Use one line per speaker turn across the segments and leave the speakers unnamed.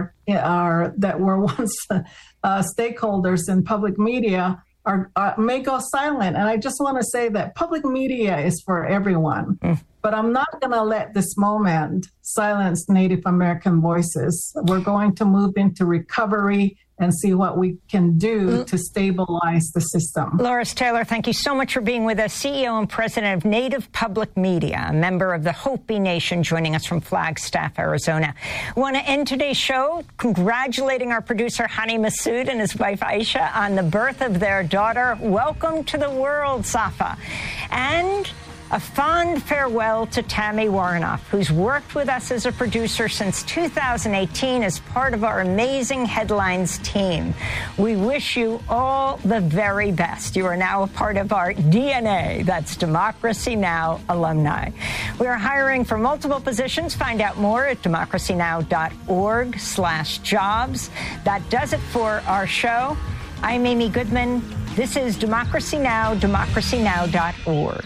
that were once stakeholders in public media may go silent. And I just want to say that public media is for everyone. But I'm not going to let this moment silence Native American voices. We're going to move into recovery and see what we can do to stabilize the system.
Loris Taylor, thank you so much for being with us. CEO and president of Native Public Media, a member of the Hopi Nation, joining us from Flagstaff, Arizona. I want to end today's show congratulating our producer, Hani Massoud, and his wife, Aisha, on the birth of their daughter. Welcome to the world, Safa. And a fond farewell to Tammy Warnoff, who's worked with us as a producer since 2018 as part of our amazing Headlines team. We wish you all the very best. You are now a part of our DNA. That's Democracy Now! Alumni. We are hiring for multiple positions. Find out more at democracynow.org/jobs. That does it for our show. I'm Amy Goodman. This is Democracy Now!, democracynow.org.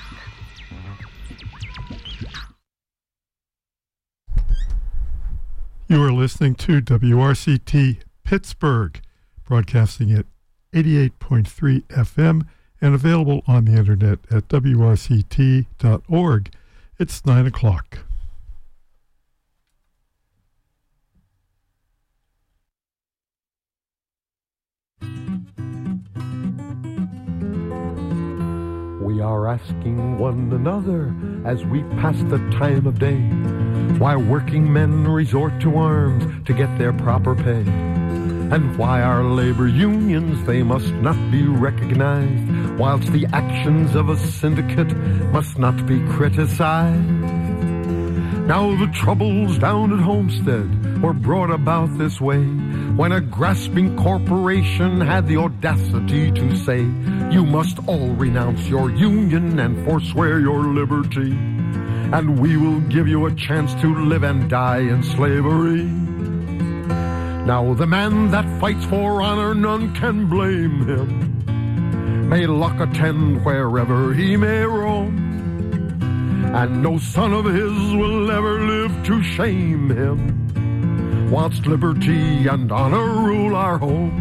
You are listening to WRCT Pittsburgh, broadcasting at 88.3 FM and available on the internet at wrct.org. It's 9 o'clock.
We are asking one another as we pass the time of day, why working men resort to arms to get their proper pay, and why our labor unions, they must not be recognized, whilst the actions of a syndicate must not be criticized. Now the troubles down at Homestead were brought about this way, when a grasping corporation had the audacity to say, you must all renounce your union and forswear your liberty, and we will give you a chance to live and die in slavery. Now the man that fights for honor, none can blame him. May luck attend wherever he may roam, and no son of his will ever live to shame him, whilst liberty and honor rule our home.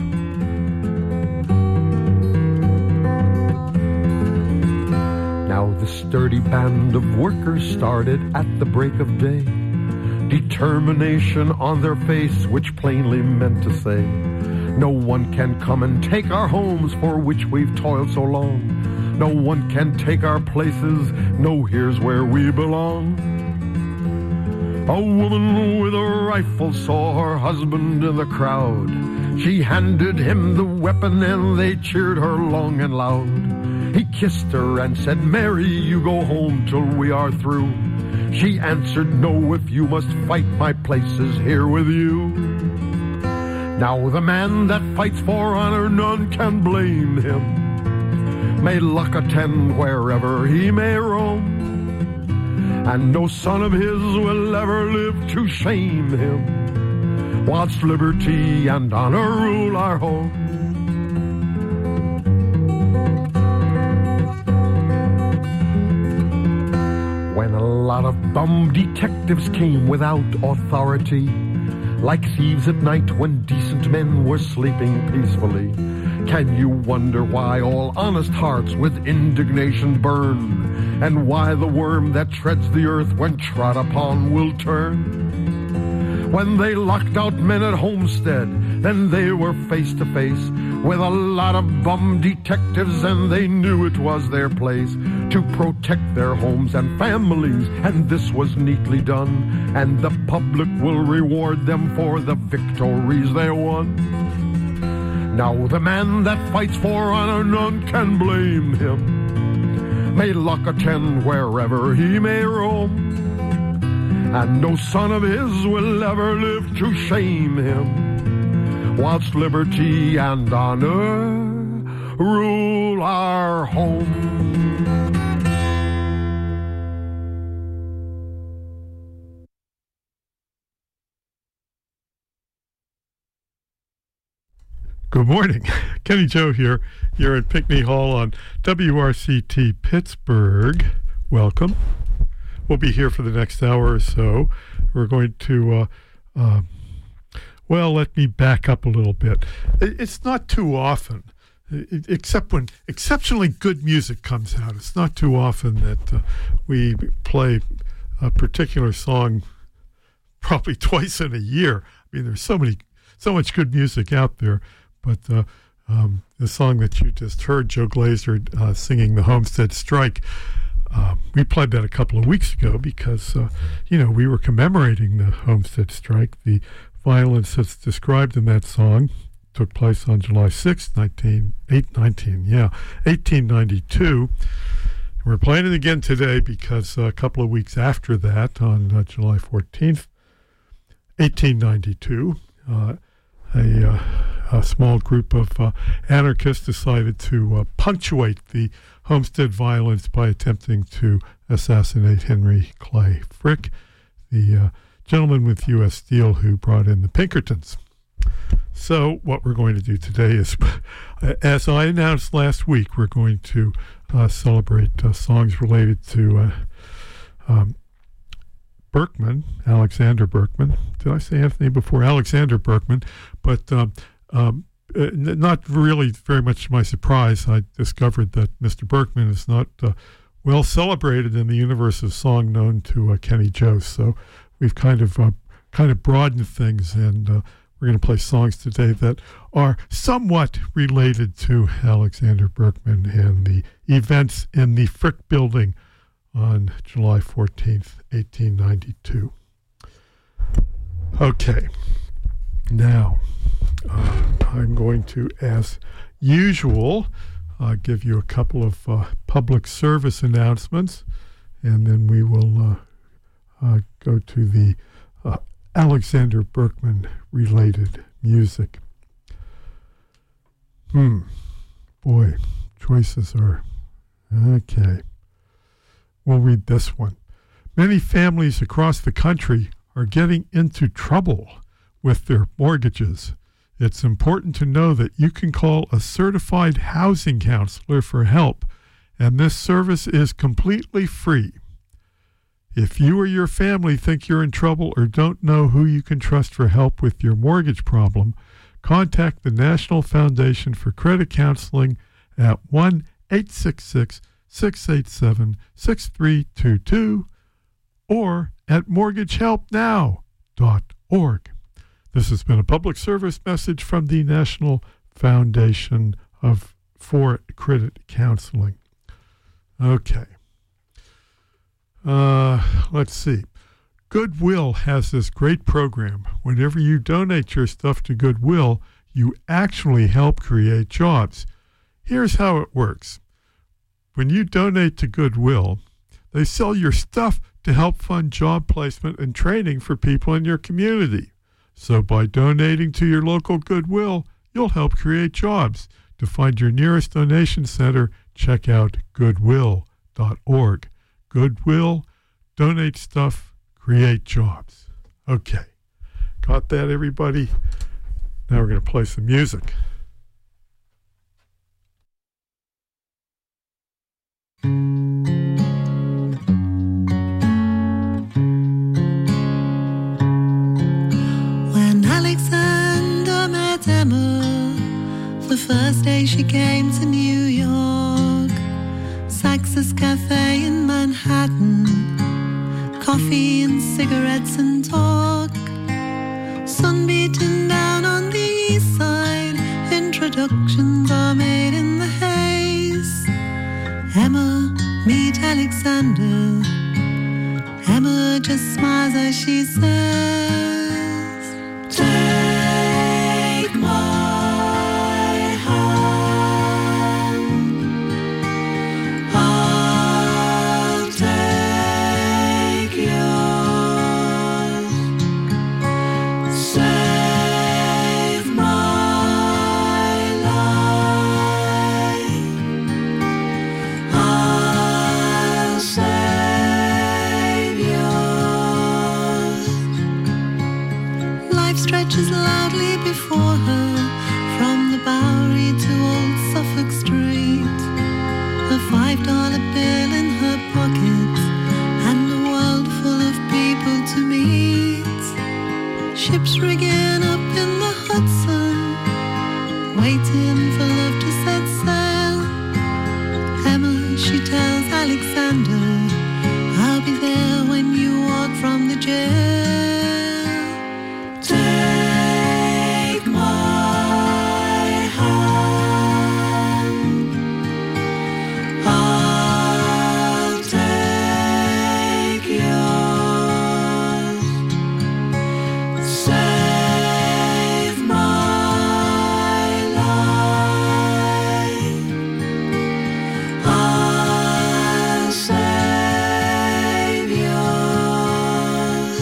Now the sturdy band of workers started at the break of day, determination on their face which plainly meant to say, no one can come and take our homes for which we've toiled so long. No one can take our places, no, here's where we belong. A woman with a rifle saw her husband in the crowd. She handed him the weapon and they cheered her long and loud. He kissed her and said, Mary, you go home till we are through. She answered, no, if you must fight, my place is here with you. Now the man that fights for honor, none can blame him. May luck attend wherever he may roam, and no son of his will ever live to shame him, whilst liberty and honor rule our home. When a lot of bum detectives came without authority, like thieves at night when decent men were sleeping peacefully, can you wonder why all honest hearts with indignation burn, and why the worm that treads the earth when trod upon will turn? When they locked out men at Homestead, then they were face to face with a lot of bum detectives, and they knew it was their place to protect their homes and families, and this was neatly done, and the public will reward them for the victories they won. Now the man that fights for honor, none can blame him. May luck attend wherever he may roam, and no son of his will ever live to shame him, whilst liberty and honor rule our home.
Good morning. Kenny Joe here. You're at Pinckney Hall on WRCT Pittsburgh. Welcome. We'll be here for the next hour or so. We're going to Well, let me back up a little bit. It's not too often, except when exceptionally good music comes out. It's not too often that we play a particular song probably twice in a year. I mean, there's so much good music out there. But the song that you just heard, Joe Glazer singing the Homestead Strike, we played that a couple of weeks ago because, we were commemorating the Homestead Strike. The violence that's described in that song took place on July 6, 1892. We're playing it again today because a couple of weeks after that, on July 14th, 1892, a small group of anarchists decided to punctuate the Homestead violence by attempting to assassinate Henry Clay Frick, the gentleman with U.S. Steel who brought in the Pinkertons. So what we're going to do today is, as I announced last week, we're going to celebrate songs related to Berkman, Alexander Berkman. Did I say Anthony before? Alexander Berkman. But not really very much to my surprise, I discovered that Mr. Berkman is not well celebrated in the universe of song known to Kenny Joe. So we've kind of broadened things, and we're going to play songs today that are somewhat related to Alexander Berkman and the events in the Frick Building on July 14th, 1892. Okay, now I'm going to, as usual, give you a couple of public service announcements, and then we will go to the Alexander Berkman related music. Boy, choices are okay. We'll read this one. Many families across the country are getting into trouble with their mortgages. It's important to know that you can call a certified housing counselor for help, and this service is completely free. If you or your family think you're in trouble or don't know who you can trust for help with your mortgage problem, contact the National Foundation for Credit Counseling at 1-866-687-6322 or at mortgagehelpnow.org. This has been a public service message from the National Foundation for Credit Counseling. Okay. Let's see. Goodwill has this great program. Whenever you donate your stuff to Goodwill, you actually help create jobs. Here's how it works. When you donate to Goodwill, they sell your stuff to help fund job placement and training for people in your community. So by donating to your local Goodwill, you'll help create jobs. To find your nearest donation center, check out goodwill.org. Goodwill, donate stuff, create jobs. Okay. Got that, everybody? Now we're going to play some music.
When Alexander met Emma, the first day she came to New York, Sax's Cafe in Manhattan, coffee and cigarettes and talk, sun beating down on the east side, introductions are made in the haze. Emma, meet Alexander. Emma just smiles as she says, take my hand, I'll take yours, save my life, I'll save yours. Life stretches loudly before her, from the Bowery to Old Suffolk Street, a $5 bill in her pocket, and a world full of people to meet. Ships rigging up in waiting for love to set sail. Emma, she tells Alexander, I'll be there when you walk from the jail. Take my hand, I'll take yours. Save my life, I'll save yours.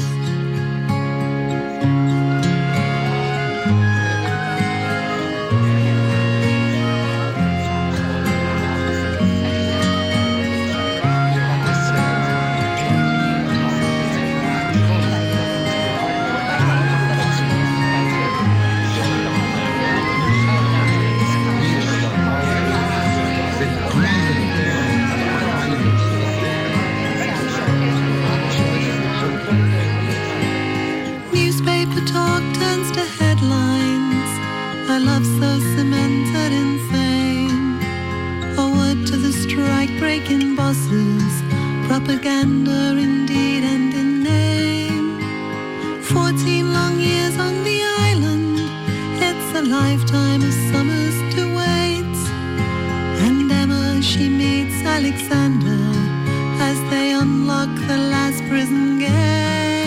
Newspaper talk turns to headlines. A love so cemented in fame. A word to the strike-breaking bosses. Propaganda indeed and in name. 14 long years on the island. It's a lifetime of summers to wait. And Emma, she meets Alexander as they unlock the last prison gate.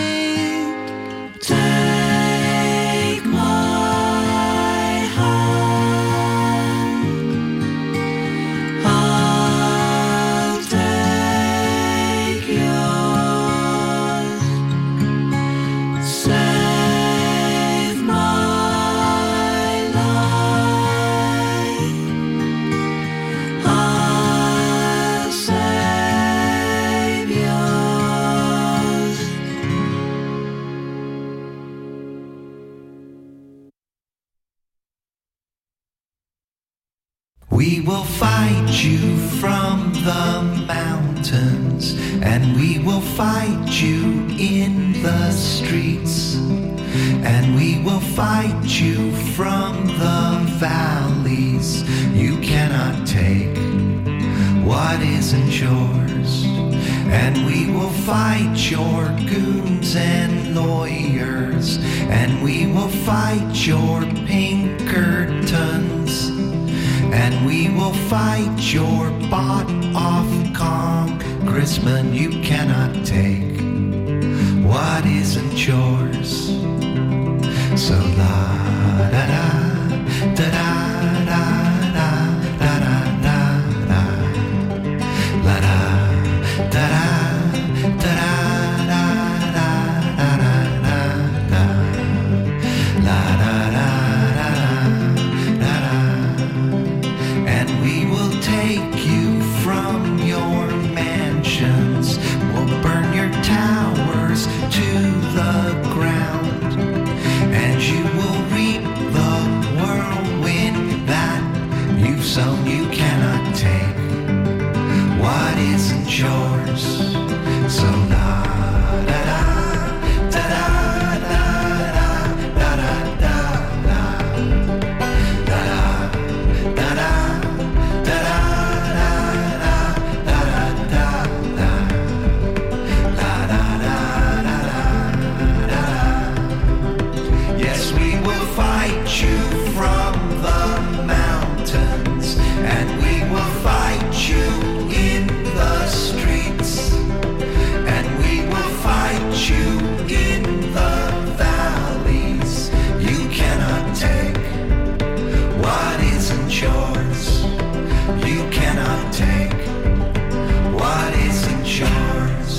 Take my hand, I'll take yours. Save my life, I'll save yours.
We will fight you from the mountains, and we will fight you in the streets, and we will fight you from the valleys. You cannot take what isn't yours, and we will fight your goons and lawyers, and we will fight your Pinkertons. And we will fight your bought-off congressman. You cannot take what isn't yours. So la-da-da, da-da, da-da, da-da, da-da, la-da, da-da, da-da, da-da, da-da, la-da-da. And we will take you from your mansions. We'll burn your towers to the ground. And you will reap the whirlwind that you've sown. You cannot take what isn't yours. So la-da-da, da-da, da-da, da-da, da-da, da-da, da-da. Yes, we will fight you from the mountains, and we will fight you in the streets, and we will fight you in the valleys. You cannot take what isn't yours. You cannot take what isn't yours.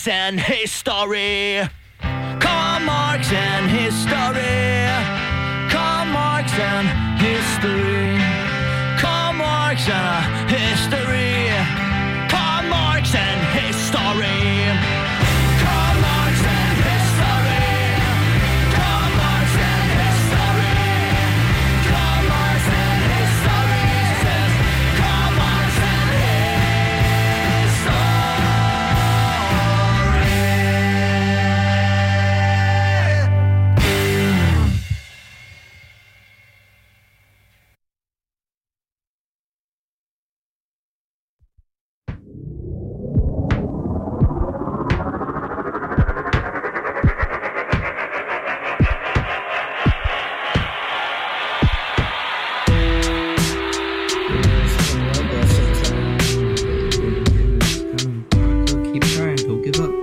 Marx and history. Karl Marx and history. Karl Marx and history. Karl Marx and history. Karl Marx and history. Karl Marx and history. Karl Marx and history. Karl Marx and history. Says Karl Marx and history.
Keep trying, don't give up.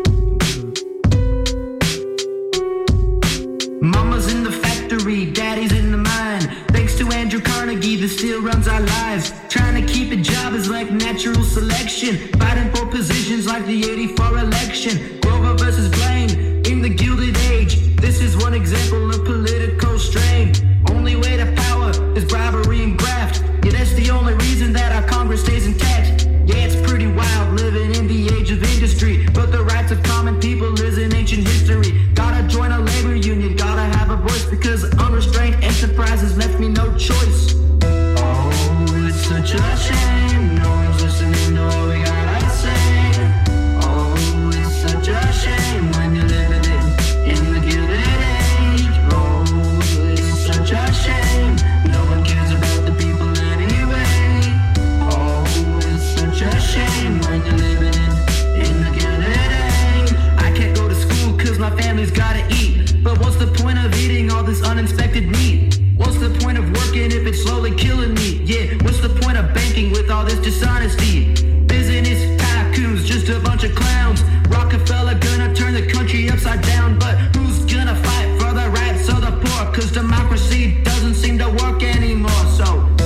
Mama's in the factory, daddy's in the mine. Thanks to Andrew Carnegie, that still runs our lives. Trying to keep a job is like natural selection. Fighting for positions like the '84 election. Grover versus Blaine in the Gilded Age. This is one example of political strain. Only way to power is bribery and graft. Yeah, that's the only reason that our Congress stays intact. Yeah, it's pretty wild living in the age of industry, but the rights of common people is an ancient history. Gotta join a labor union, gotta have a voice, because unrestrained enterprises left me no choice. Oh, it's such a shame, no one's listening to what we gotta say. Oh, it's such a shame when you're living in the Gilded Age. Oh, it's such a shame, no one cares about the people anyway. Oh, it's such a shame when you're living in the Gilded Age. I can't go to school cause my family's gotta eat. But what's the point of eating all this uninspected meat? What's the point of working if it's slowly killing me? Yeah, what's the point of banking with all this dishonesty? Business tycoons, just a bunch of clowns. Rockefeller gonna turn the country upside down. But who's gonna fight for the rights of the poor? Cause democracy doesn't seem to work anymore. So,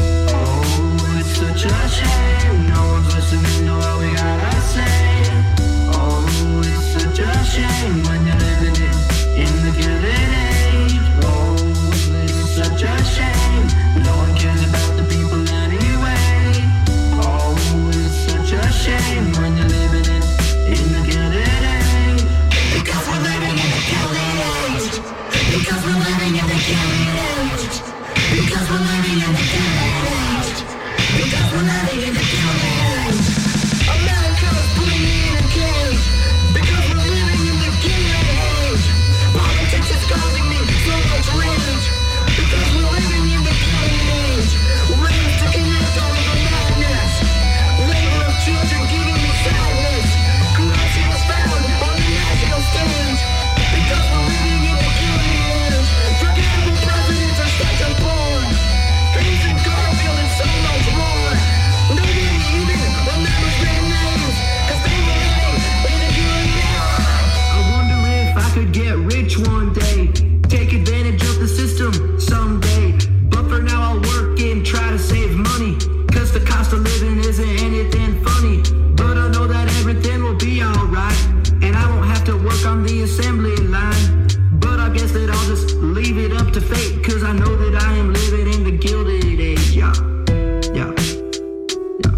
oh, it's such a shame, no one's listening to what we gotta say. Oh, it's such a shame when you're living in the Gilded Age. Oh, it's such a shame, no one cares about the people anyway. Oh, it's such a shame when you're living in the Gilded Age. Because we're living in the Gilded Age. Because we're living in the Gilded Age. Because we're living in the Gilded Age. Because we're living in the Gilded Age. America's putting me in a cage. Because we're living in the Gilded Age. Politics is causing me so much rage. Because we're living in the Gilded Age. Ways to connect all of the madness. Labor of children giving me sadness. Corruption is found on the national stage. Because we're living in the Gilded Age. Forgettable presidents are second born. Hayes and Garfield and so much more. Nobody even remembers their names. Cause they were living in the Gilded Age. I wonder if I could get rich one day. Take advantage of the system someday. But for now I'll work and try to save money. Cause the cost of living isn't anything funny. But I know that everything will be alright. And I won't have to work on the assembly line. But I guess that I'll just leave it up to fate. Cause I know that I am living in the Gilded Age, yeah. Yeah. Yeah.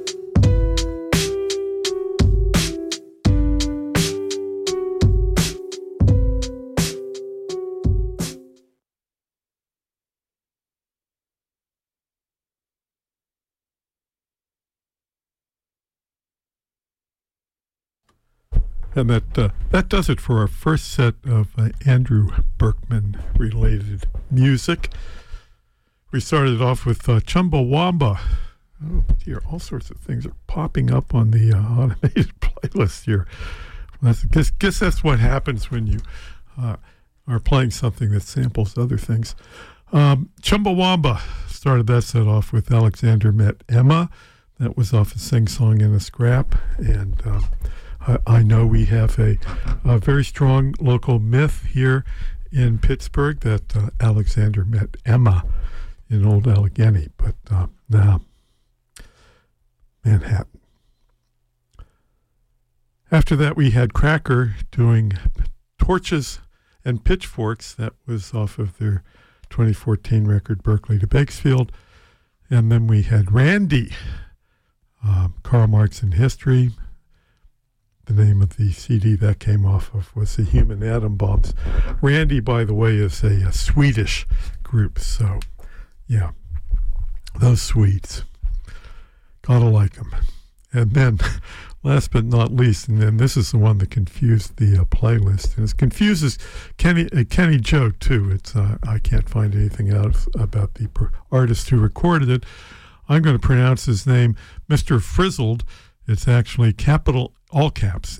And that does it for our first set of Andrew Berkman-related music. We started off with Chumbawamba. Oh, dear, all sorts of things are popping up on the automated playlist here. Guess that's what happens when you are playing something that samples other things. Chumbawamba started that set off with Alexander Met Emma. That was off of Sing Song in a Scrap. And I know we have a very strong local myth here in Pittsburgh that Alexander met Emma in Old Allegheny, but now Manhattan. After that, we had Cracker doing Torches and Pitchforks. That was off of their 2014 record, Berkeley to Bakesfield. And then we had Randy, Karl Marx in History. The name of the CD that came off of was the Human Atom Bombs. Randy, by the way, is a Swedish group. So, yeah, those Swedes. Gotta like them. And then, last but not least, and then this is the one that confused the playlist. And it confuses Kenny Joe, too. It's I can't find anything else about the artist who recorded it. I'm going to pronounce his name, Mr. Frizzled. It's actually capital, all caps,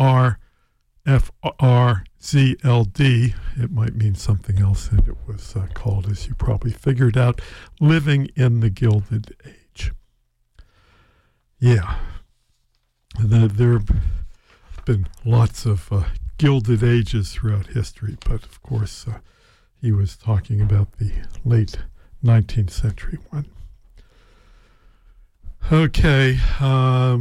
MRFRZLD. It might mean something else, and it was called, as you probably figured out, Living in the Gilded Age. Yeah. There have been lots of gilded ages throughout history, but of course he was talking about the late 19th century one. Okay, what are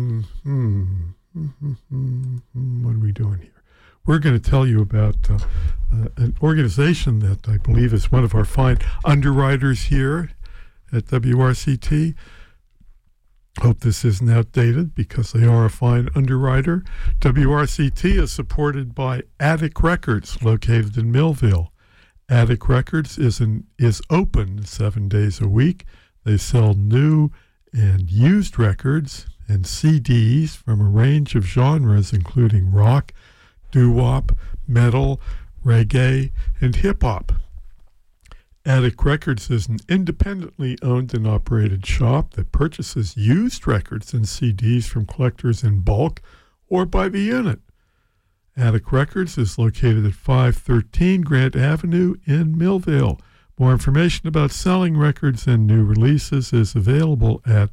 we doing here? We're going to tell you about an organization that I believe is one of our fine underwriters here at WRCT. Hope this isn't outdated because they are a fine underwriter. WRCT is supported by Attic Records, located in Millville. Attic Records is open 7 days a week. They sell new and used records and CDs from a range of genres, including rock, doo-wop, metal, reggae, and hip-hop. Attic Records is an independently owned and operated shop that purchases used records and CDs from collectors in bulk or by the unit. Attic Records is located at 513 Grant Avenue in Millville. More information about selling records and new releases is available at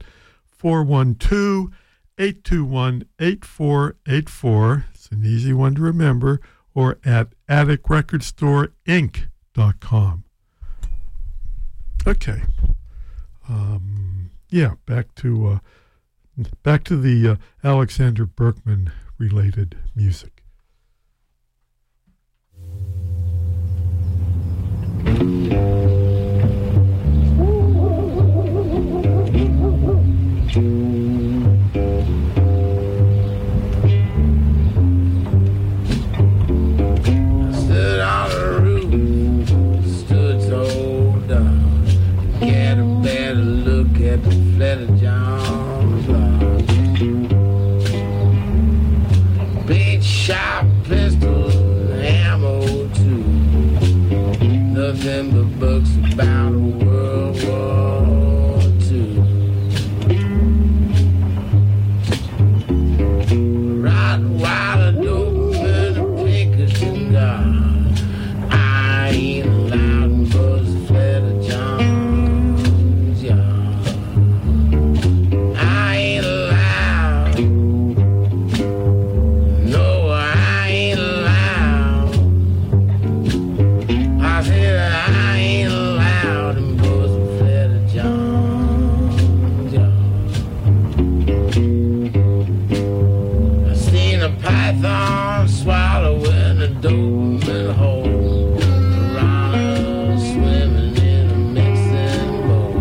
412-821-8484. It's an easy one to remember, or at atticrecordstoreinc.com. Okay. Back to the Alexander Berkman related music.
Stood on the roof, stood so down, get a better look at the fletter John's block. Big sharp pistol, ammo too. Nothing but books about World War II. Riding while the Doberman and Pinkerton gone. I ain't allowed in Buzz Fletter John's yard. I ain't allowed. No, I ain't allowed. I said I ain't allowed in Buzz Fletter John's yard. I seen a python swallowing a Doberman whole. Piranha swimming in a mixing bowl.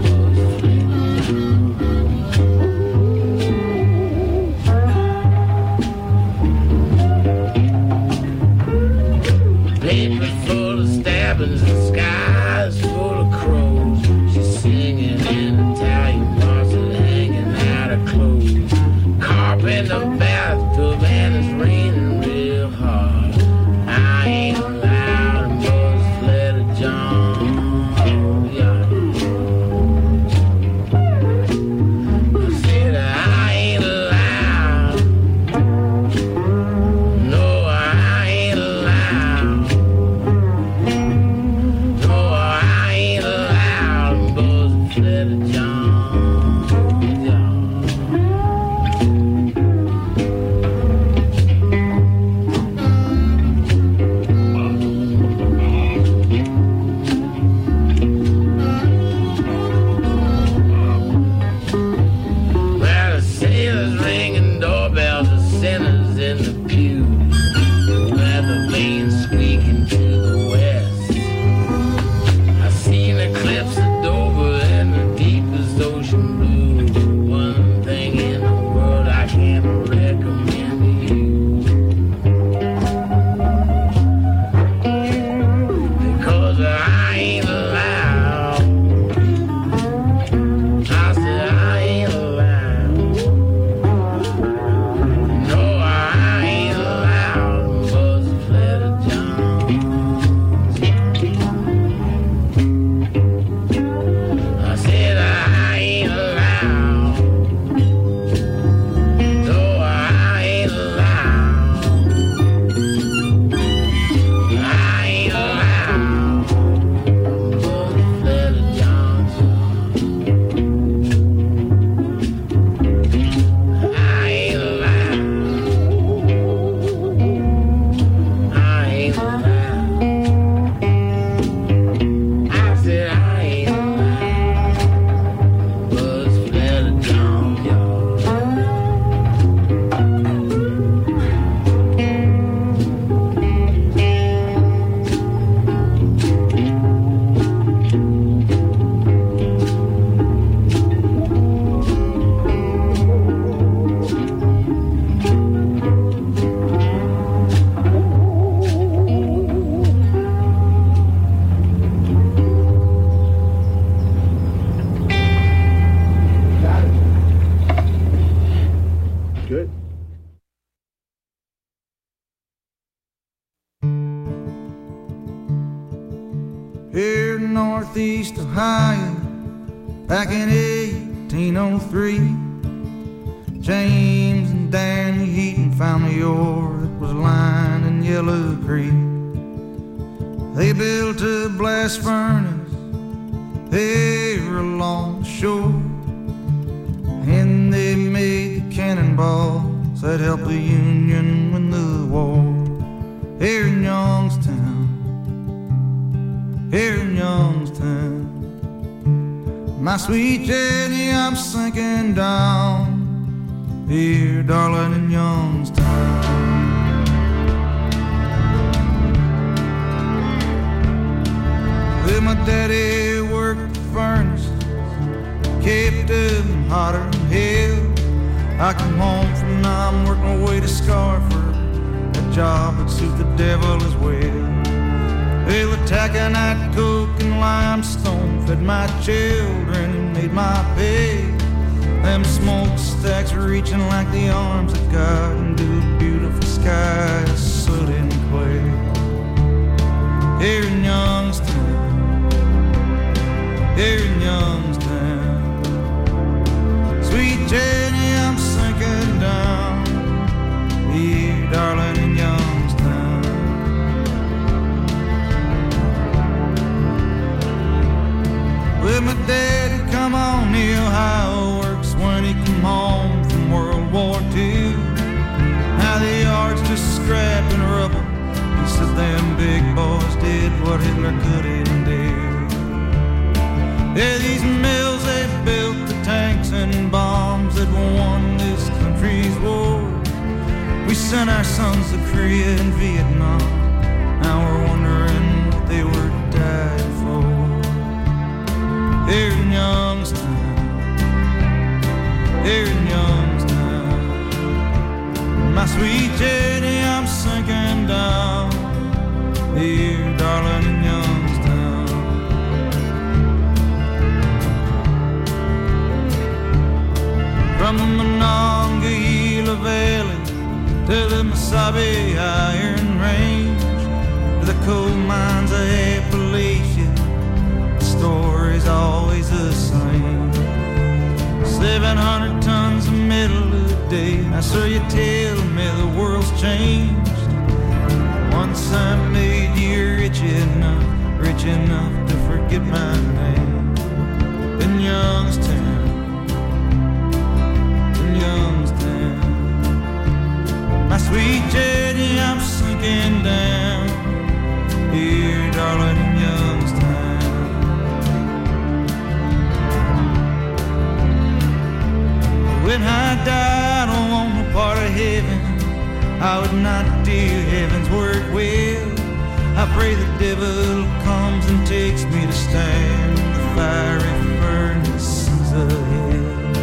Paper full of stabbings and skies full of crows. She's singing in Italian parsley, hanging out her clothes. Carp in the bathtub and it's raining real hard. I ain't allowed in Buzz Fletter John's yard. I said I ain't allowed. No, I ain't allowed. No, I ain't allowed in Buzz Fletter John's yard. Well, the sailors ringing doorbells, the sinners
Northeast Ohio back in 1803. James and Danny Heaton found the ore that was lying in Yellow Creek. They built a blast furnace there along the shore, and they made the cannonballs that helped the Union win the war. Here in Youngstown, here in Youngstown, my sweet Jenny, I'm sinking down here, darling, in Youngstown. Well, my daddy worked the furnace, kept them hotter than hell. I come home from Nam, work my way to Scarford, a job that suit the devil as well. Well, the taconite, coke, and limestone fed my children and made my pay. Them smokestacks reaching like the arms of God into a beautiful sky, soot and clay. Here in Youngstown, here in Youngstown, sweet Jenny, I'm sinking down here, darling, in Youngstown. Well, my daddy come on the Ohio works when he come home from World War II. Now the yard's just scrap and rubble. He said them big boys did what Hitler couldn't do. Yeah, these mills, they built the tanks and bombs that won this country's war. We sent our sons to Korea and Vietnam. Now we're wondering what they were dying for. Here in Youngstown, here in Youngstown, my sweet Jenny, I'm sinking down here, darling, in Youngstown. From the Monongahela Valley to the Mesabi Iron Range, to the coal mines of Appalachia, the story's always the same. 700 tons of metal a day. Now, sir, you tell me the world's changed. Once I made you rich enough to forget my name. In Youngstown, in Youngstown, my sweet Jenny, I'm sinking down here, darling, in Youngstown. When I died on the part of heaven, I would not do heaven's work well. I pray the devil comes and takes me to stand in the fiery furnaces of hell.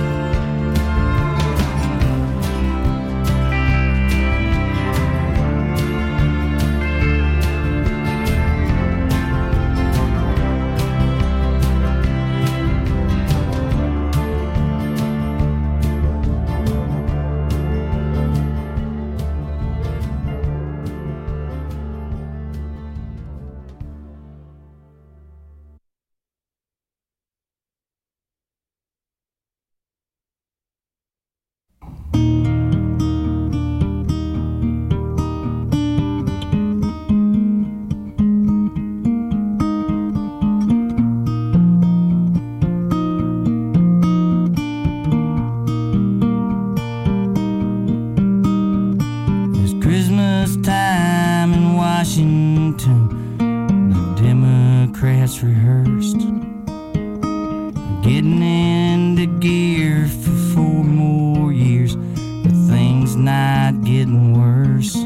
Rehearsed, getting into gear for 4 more years, but things not getting worse.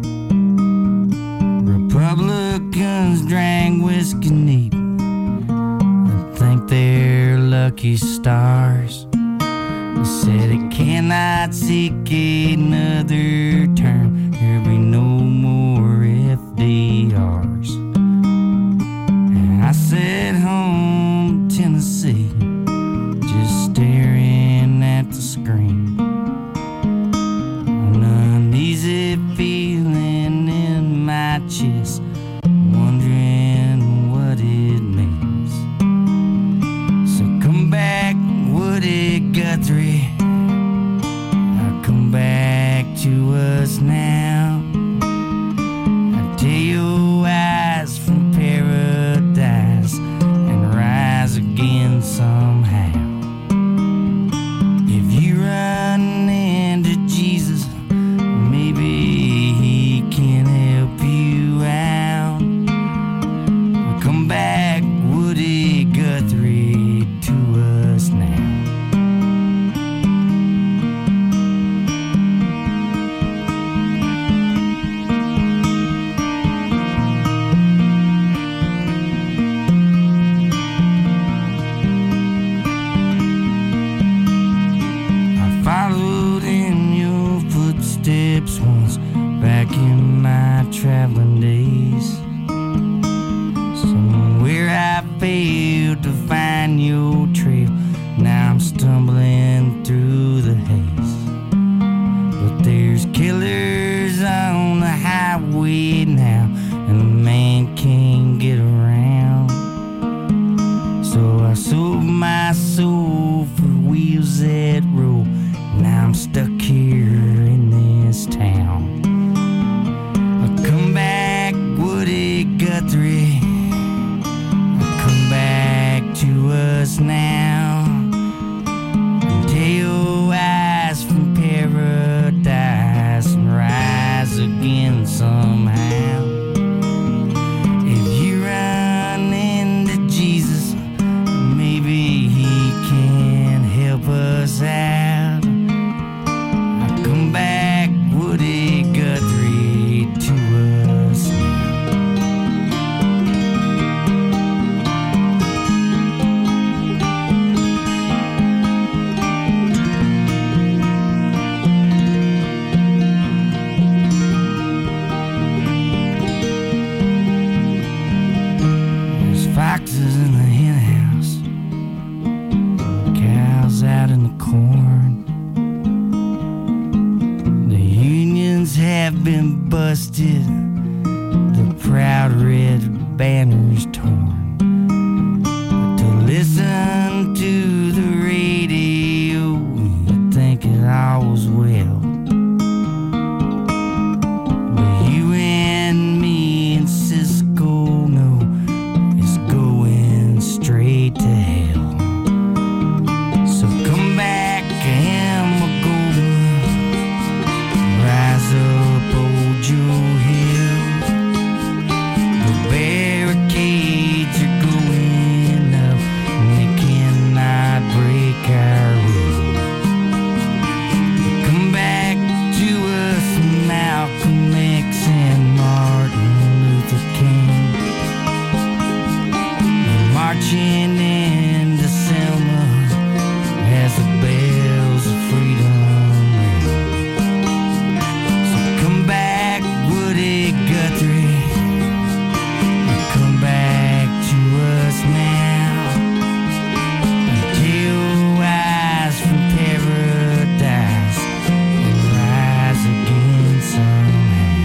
Republicans drank whiskey neat and think they're lucky stars. They said it cannot seek another term, there'll be no more FDRs. I sat home, Tennessee, just staring at the screen, an uneasy feeling in my chest, wondering what it means. stumbling through the haze. But there's killers on the highway now, and a man can't get around. So I sold my soul for wheels that roll. Now I'm stuck here in this town. I come back, Woody Guthrie. I come back to us now. And take your eyes from paradise and rise again somehow. If you run into Jesus, maybe he can help us out. I come back, Woody Guthrie, to us now. There's foxes in the hen house, cows out in the corn. The unions have been busted, the proud red banners torn. But to listen to the radio, you'd think it all was well. But you and me and Cisco know it's going straight to hell. So come back, Emma Goldman, rise up, old Joe Hill. The barricades are going up, and they cannot break our will. Come back to us, Malcolm X and Martin Luther King. Marching into Selma as the bells of freedom ring. So come back, Woody Guthrie. Come back to us now. Until rise from paradise and rise again somehow.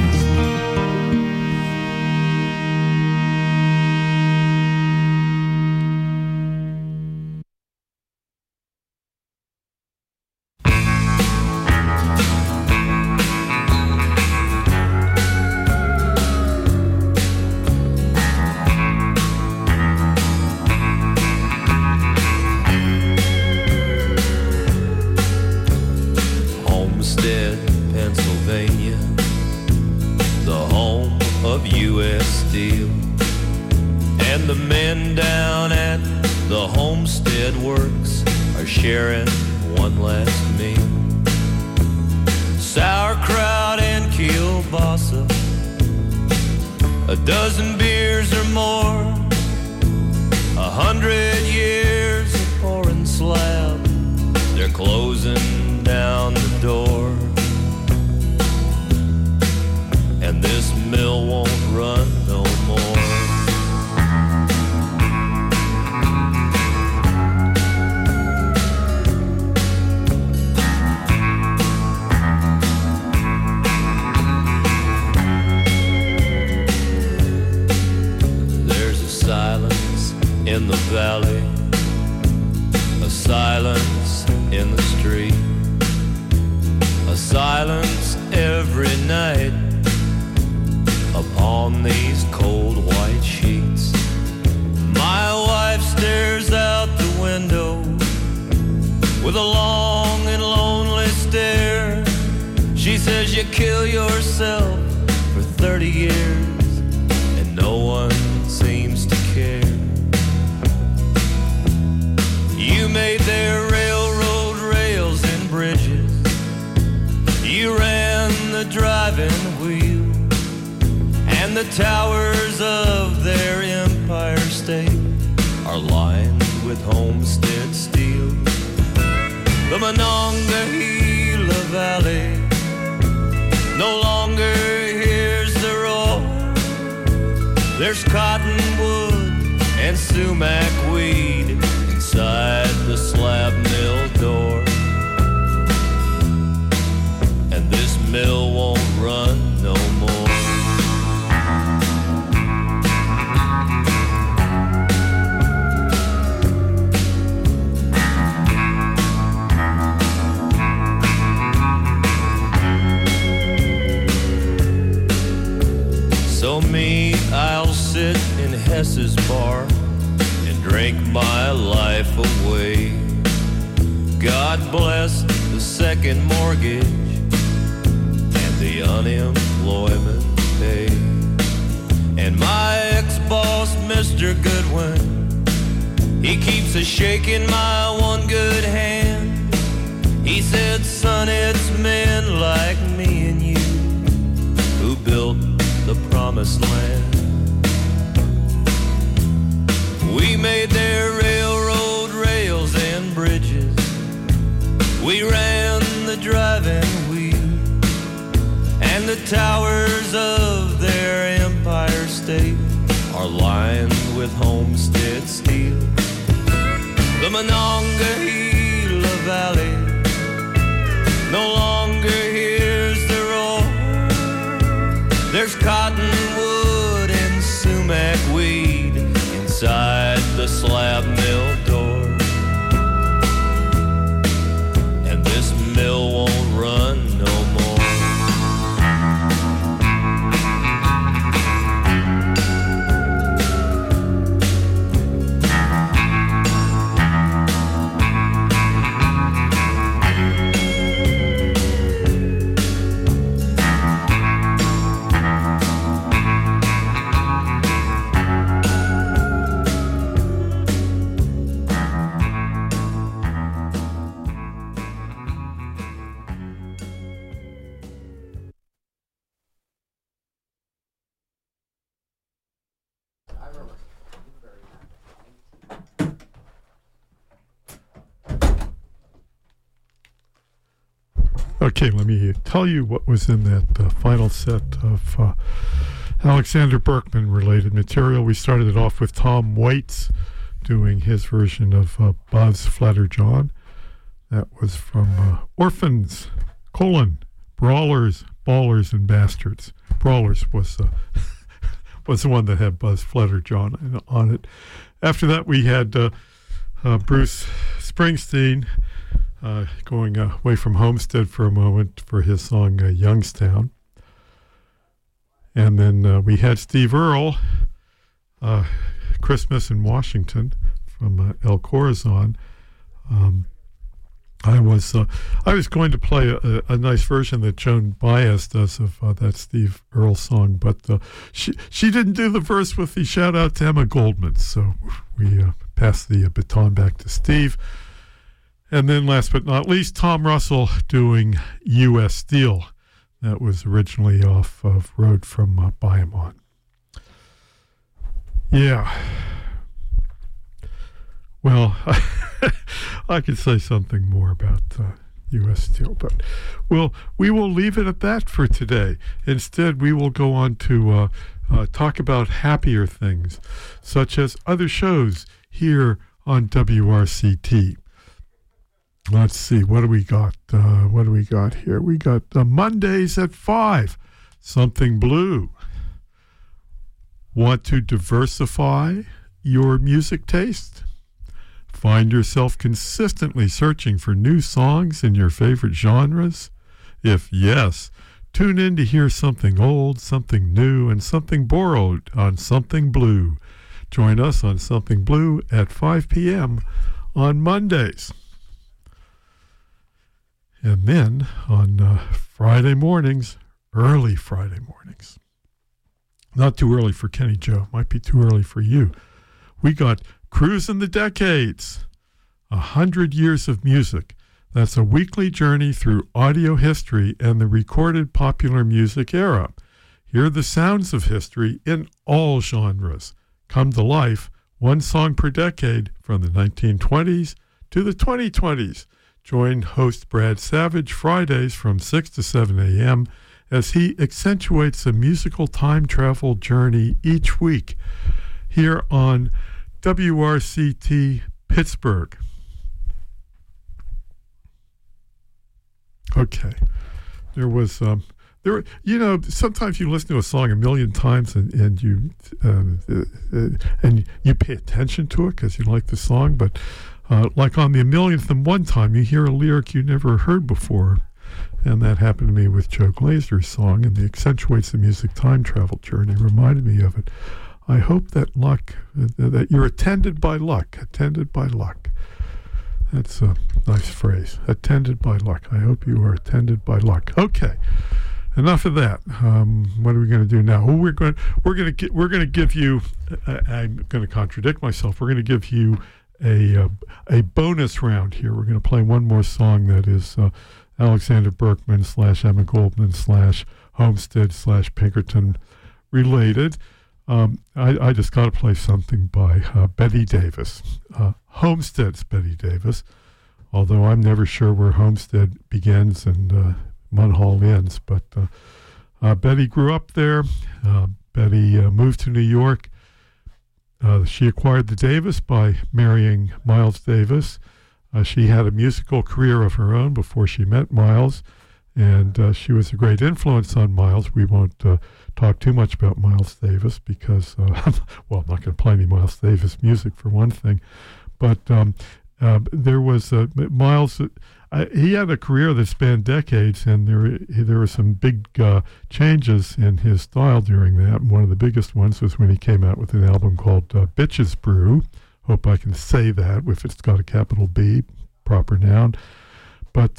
Homestead, Pennsylvania, the home of U.S. Steel. And the men down at the Homestead Works are sharing one last meal. Sauerkraut and kielbasa, a dozen beers or more, 100 years of pouring slab, they're closing down the door. And this mill won't run no more. There's a silence in the valley, a silence in the street, a silence every night upon these cold white sheets. My wife stares out the window with a long and lonely stare. She says you kill yourself for 30 years and no one seems to care. You made their railroad rails and bridges, you ran the driving wheel, and the towers of their Empire State are lined with Homestead steel. The Monongahela Valley no longer hears the roar. There's cottonwood and sumac weed inside the slab mill Hess's bar and drank my life away. God bless the second mortgage and the unemployment pay. And my ex-boss, Mr. Goodwin, he keeps a-shaking my one good hand. He said, son, it's men like me and you who built the promised land. We made their railroad rails and bridges. We ran the driving wheel, and the towers of their Empire State are lined with Homestead steel. The Monongahela Valley no longer hears the roar. There's cottonwood and sumac weed inside the slab mill door. And this mill won't run no more.
Okay, let me tell you what was in that final set of Alexander Berkman-related material. We started it off with Tom Waits doing his version of Buzz Fletcher-John. That was from Orphans, Brawlers, Ballers, and Bastards. Brawlers was was the one that had Buzz Fletcher-John on it. After that, we had Bruce Springsteen going away from Homestead for a moment for his song Youngstown. And then we had Steve Earle, Christmas in Washington from El Corazon. I was going to play a nice version that Joan Baez does of that Steve Earle song, but she didn't do the verse with the shout out to Emma Goldman, so we passed the baton back to Steve. And then last but not least, Tom Russell doing U.S. Steel. That was originally off of Road from Bayamon. Yeah. Well, I could say something more about U.S. Steel, but we will leave it at that for today. Instead, we will go on to talk about happier things, such as other shows here on WRCT. Let's see, what do we got? Here? We got Mondays at 5, Something Blue. Want to diversify your music taste? Find yourself consistently searching for new songs in your favorite genres? If yes, tune in to hear something old, something new, and something borrowed on Something Blue. Join us on Something Blue at 5 p.m. on Mondays. And then on Friday mornings, early Friday mornings, not too early for Kenny Joe, might be too early for you, we got Cruising the Decades, 100 Years of Music. That's a weekly journey through audio history and the recorded popular music era. Hear the sounds of history in all genres. Come to life, one song per decade from the 1920s to the 2020s. Join host Brad Savage Fridays from 6 to 7 a.m. as he accentuates a musical time travel journey each week here on WRCT Pittsburgh. Okay. There was sometimes you listen to a song a million times and you pay attention to it because you like the song, but like on the millionth and one time, you hear a lyric you never heard before. And that happened to me with Joe Glazer's song, and the Accentuates the Music Time Travel Journey reminded me of it. I hope that that you're attended by luck. Attended by luck. That's a nice phrase. Attended by luck. I hope you are attended by luck. Okay. Enough of that. What are we going to do now? Well, we're going to give you. I'm going to contradict myself. We're going to give you a bonus round here. We're going to play one more song that is Alexander Berkman / Emma Goldman / Homestead / Pinkerton related. I just got to play something by Betty Davis. Homestead's Betty Davis, although I'm never sure where Homestead begins and Munhall ends. But Betty grew up there. Betty moved to New York. She acquired the Davis by marrying Miles Davis. She had a musical career of her own before she met Miles, and she was a great influence on Miles. We won't talk too much about Miles Davis because, well, I'm not going to play any Miles Davis music for one thing, but there was Miles. He had a career that spanned decades, and there were some big changes in his style during that. And one of the biggest ones was when he came out with an album called Bitches Brew. Hope I can say that if it's got a capital B, proper noun. But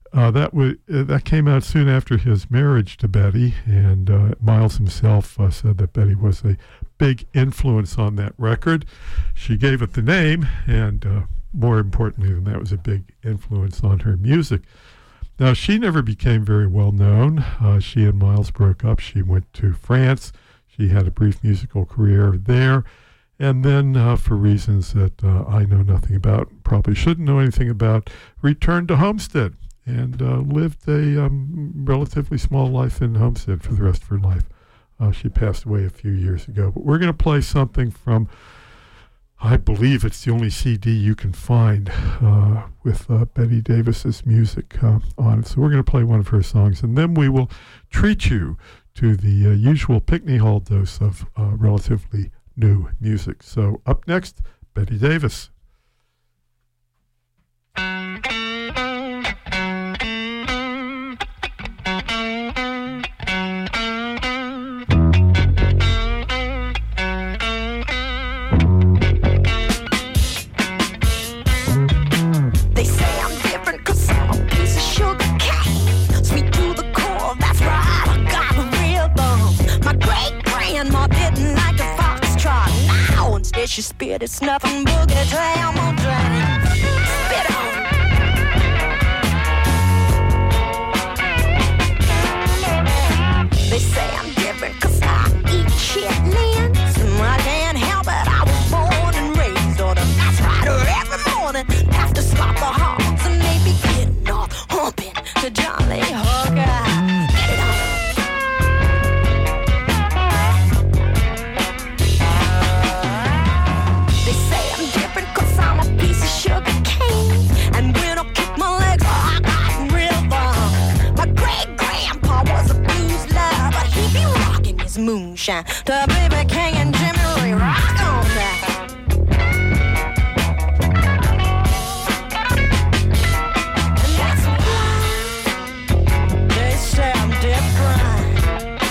that came out soon after his marriage to Betty, and Miles himself said that Betty was a big influence on that record. She gave it the name, and more importantly than that, was a big influence on her music. Now, she never became very well known. She and Miles broke up. She went to France. She had a brief musical career there. And then, for reasons that I know nothing about, probably shouldn't know anything about, returned to Homestead and lived a relatively small life in Homestead for the rest of her life. She passed away a few years ago. But we're going to play something from, I believe it's the only CD you can find with Betty Davis's music on it. So we're going to play one of her songs, and then we will treat you to the usual Pickney Hall dose of relatively new music. So up next, Betty Davis.
She spit, it's nothing boogie down on drain. Spit on. They say I'm different 'cause I eat chitlins. I can't help it, I was born and raised on a nice rider every morning. Have to slop the hogs and maybe getting off humping the Johnny Hooker. Sugar cane, and when I kick my legs, I got rhythm. My great grandpa was a blues lover, but he be rocking his moonshine. The baby king and Jimmy Lee rock on that. And that's why they say I'm different.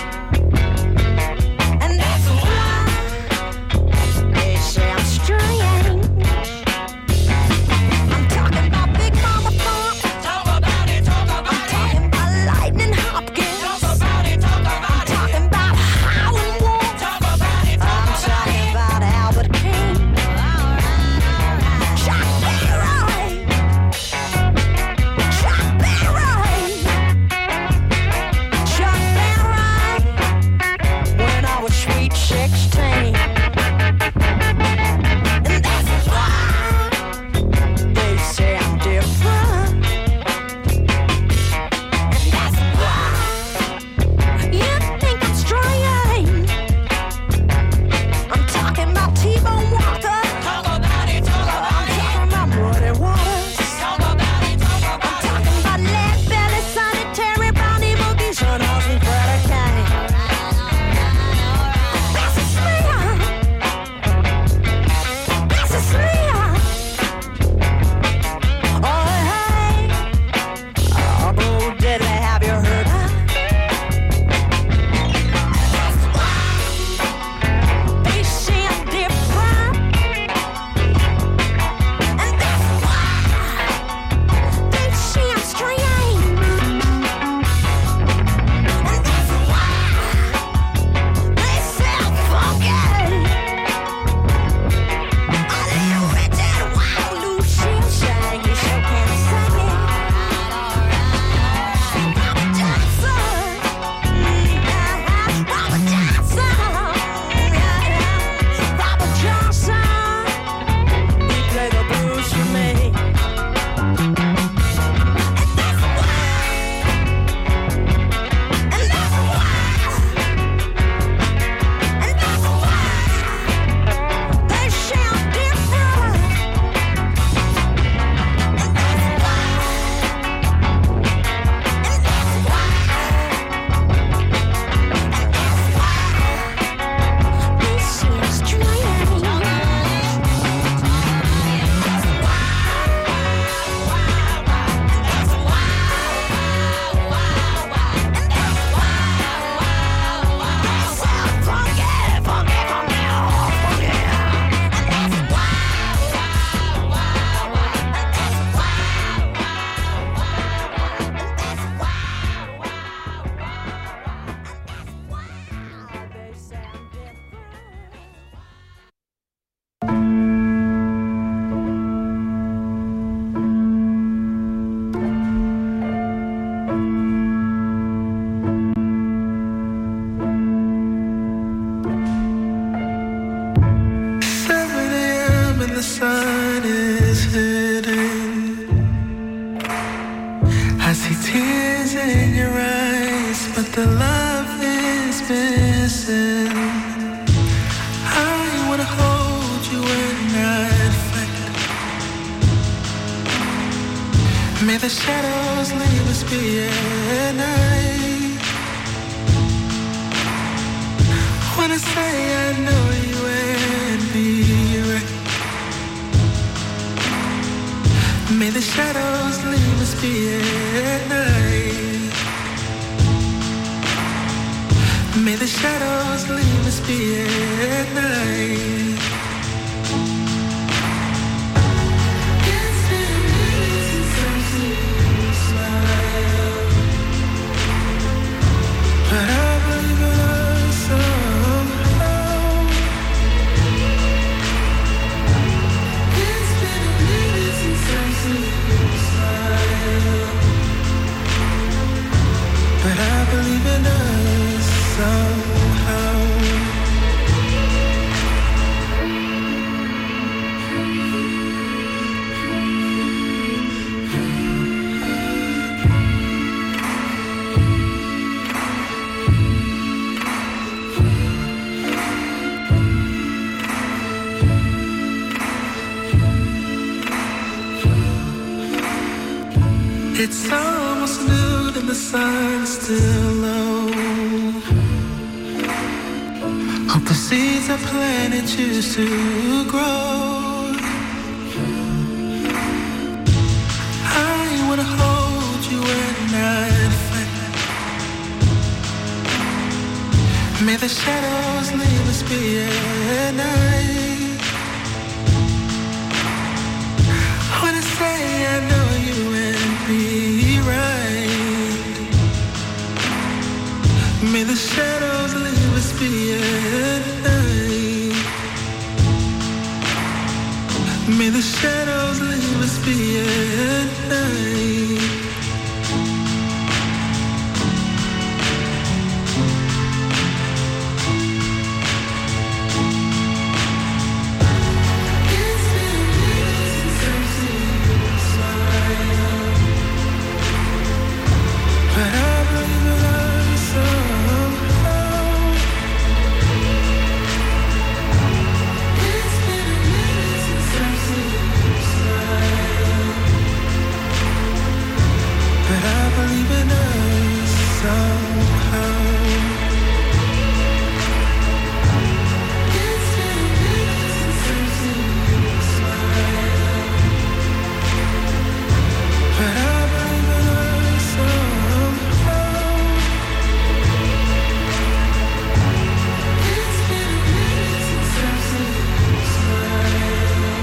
And that's why they say I'm strange. Lightning Hopkins. Talk about it, talk about it. I'm talking about Howlin' Wolf. Talk about it.
see tears in your eyes, but the love is missing. I wanna hold you and not fight. May the shadows leave us be at night. Wanna say I know you and be right. May the shadows leave us be at night. May the shadows leave us be at night. It's been a minute since I've seen you smile, but I believe in us somehow. It's been a minute since I've seen you smile, but I believe in us somehow. It's almost noon and the sun's still low. Hope the seeds I planted choose to grow. I wanna hold you and not fight. May the shadows leave us be at night. Wanna say I know you and be right. May the shadows leave us be at night. May the shadows leave us be at night. It's been a minute since I've seen you smile, but I believe in us somehow. It's been a minute since I've seen you smile, but I believe in us somehow. It's been a minute since I've seen you smile, but I believe in us somehow. It's been a minute since I've seen you smile,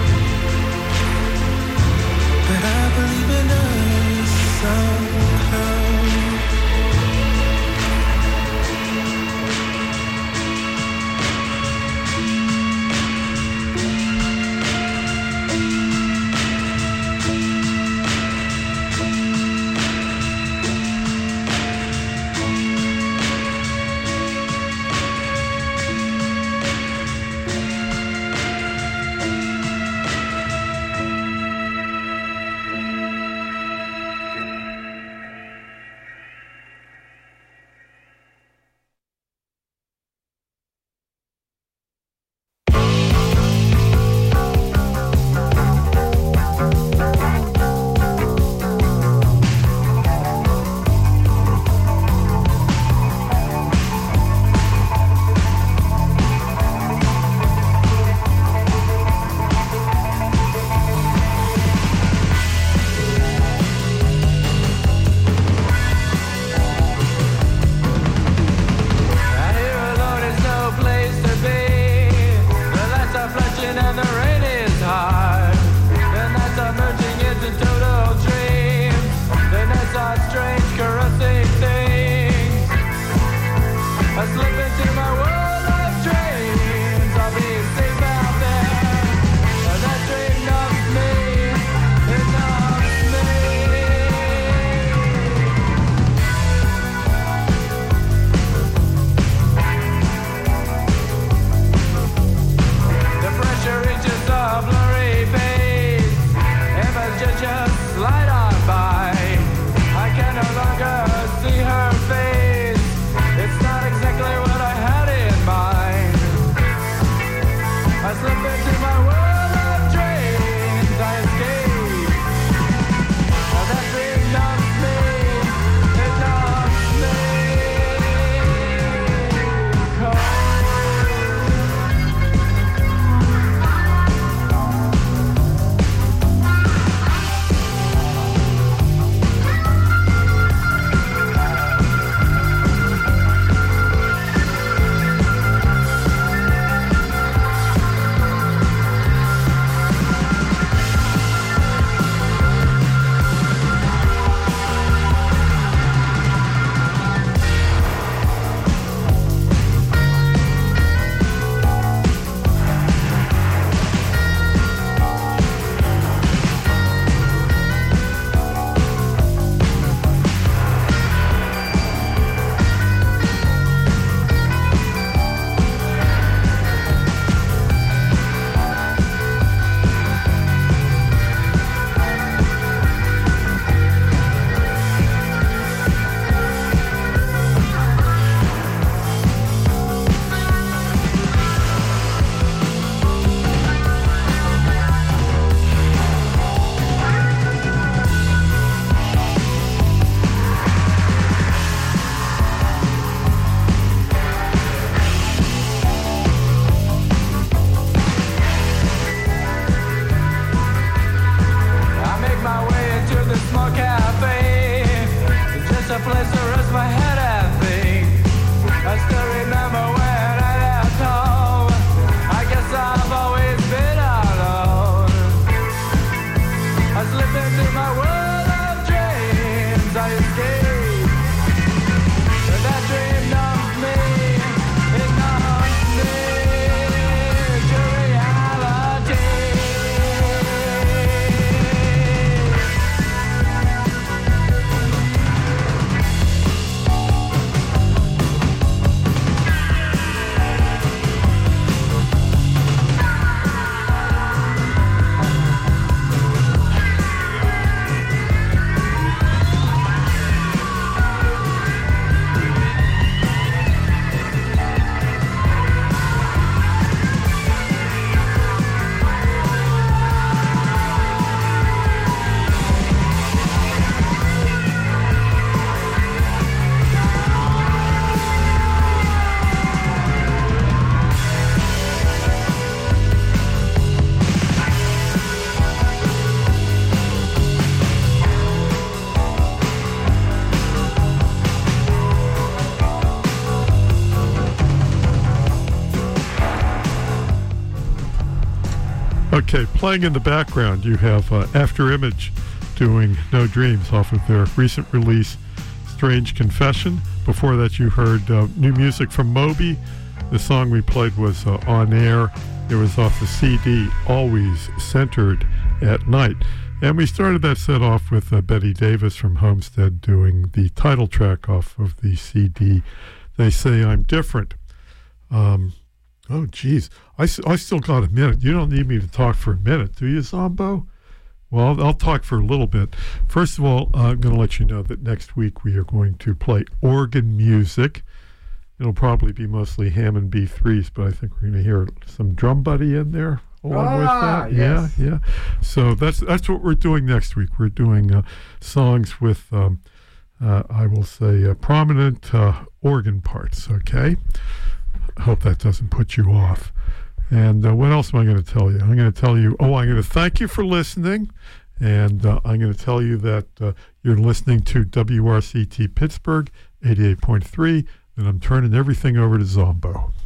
but I believe in us somehow.
Okay, playing in the background, you have After Image doing No Dreams off of their recent release, Strange Confession. Before that, you heard new music from Moby. The song we played was On Air. It was off the CD, Always Centered at Night. And we started that set off with Betty Davis from Homestead doing the title track off of the CD, They Say I'm Different. Oh, geez. I still got a minute. You don't need me to talk for a minute, do you, Zombo? Well, I'll talk for a little bit. First of all, I'm going to let you know that next week we are going to play organ music. It'll probably be mostly Hammond B3s, but I think we're going to hear some drum buddy in there along with that.
Yes.
Yeah. So that's what we're doing next week. We're doing songs with, I will say, prominent organ parts, okay? I hope that doesn't put you off. And what else am I going to tell you? I'm going to tell you, I'm going to thank you for listening. And I'm going to tell you that you're listening to WRCT Pittsburgh, 88.3. And I'm turning everything over to Zombo.